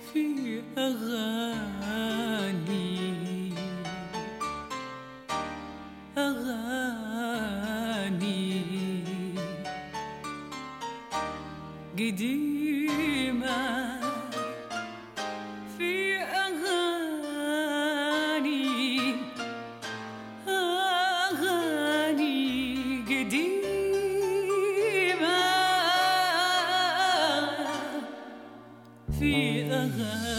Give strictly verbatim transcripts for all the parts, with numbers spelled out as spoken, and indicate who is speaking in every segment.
Speaker 1: في أغاني أغاني قديمة، في أغاني أغاني قديمة، في أغاني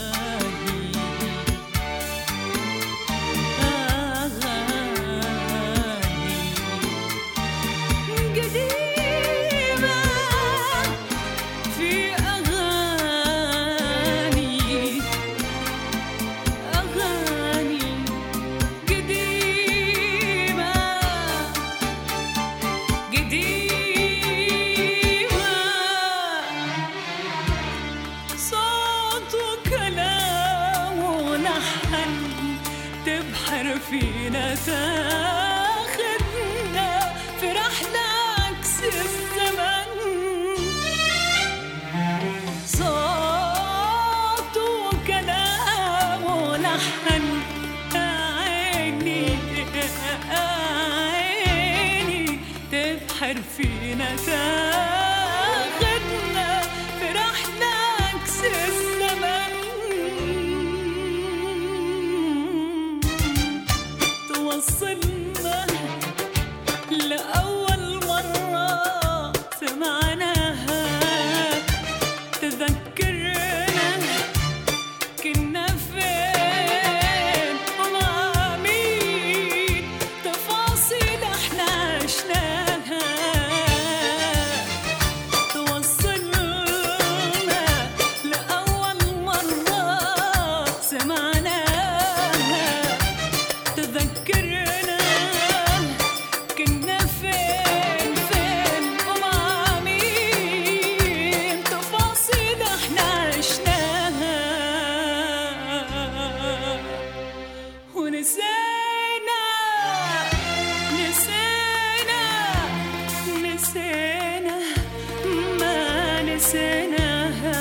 Speaker 1: تبحر فينا، تاخدنا في رحلة عكس الزمن. صوت وكلام ولحن، عيني عيني تبحر فينا، تاخدنا في رحلة عكس الزمن. وصلنا لأول مرة سمعناها، تذكرنا كنا فين ومع مين، تفاصيل احنا عشناها. توصلنا لأول مرة سمعناها، تذكرنا كنا فين فين ومع مين، تفاصيل احنا عشناها ونسينا نسينا نسينا ما نسيناها.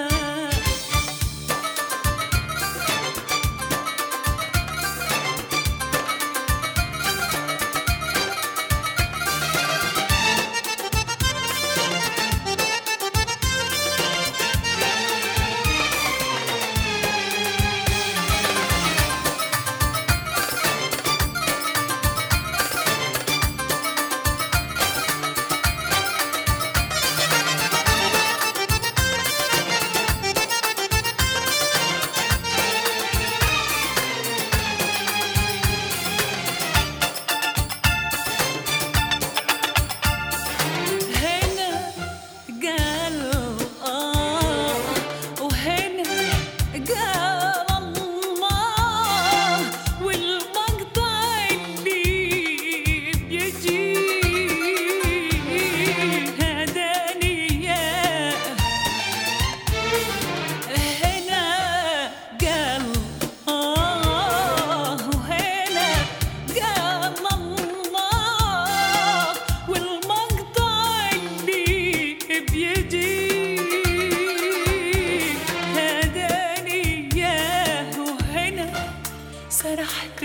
Speaker 1: سرحت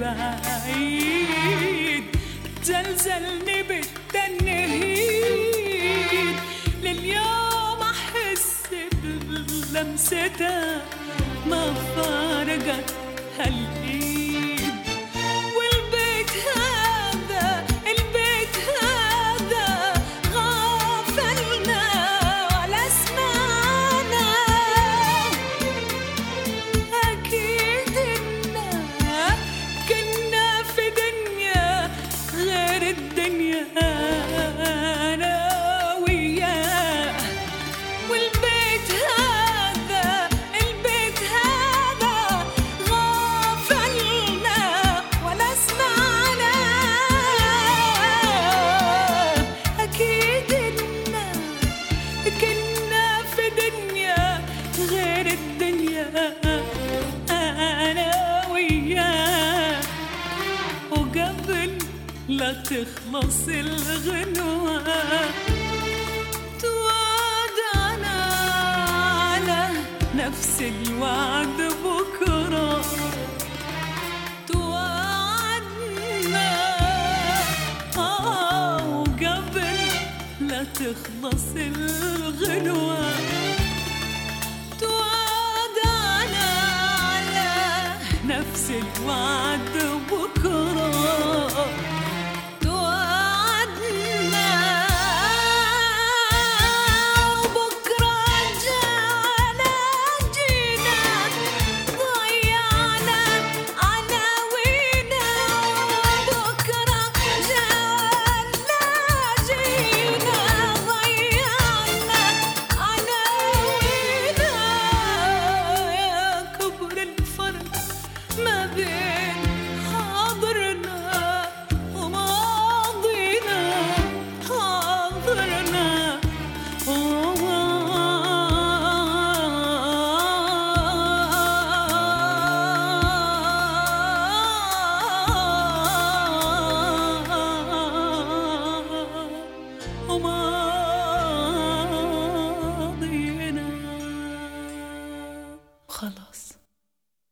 Speaker 1: بعيد، زلزلني بالتنهيد، لليوم أحس بلمستها ما فارقت هالإيد. والبيت هذا البيت هذا غافلنا ولا سمعنا، أكيد كنا في دنيا غير الدنيا أنا وياه. والبيت هذا البيت هذا غافلنا ولا سمعنا، أكيد إنا كنا في دنيا غير الدنيا أنا وياه. وقبل لا تخلص الغنوة توعدنا على نفس نفس الوعد بكرة توعدنا، آه وقبل لا تخلص الغنوة توعدنا على نفس الوعد بكرة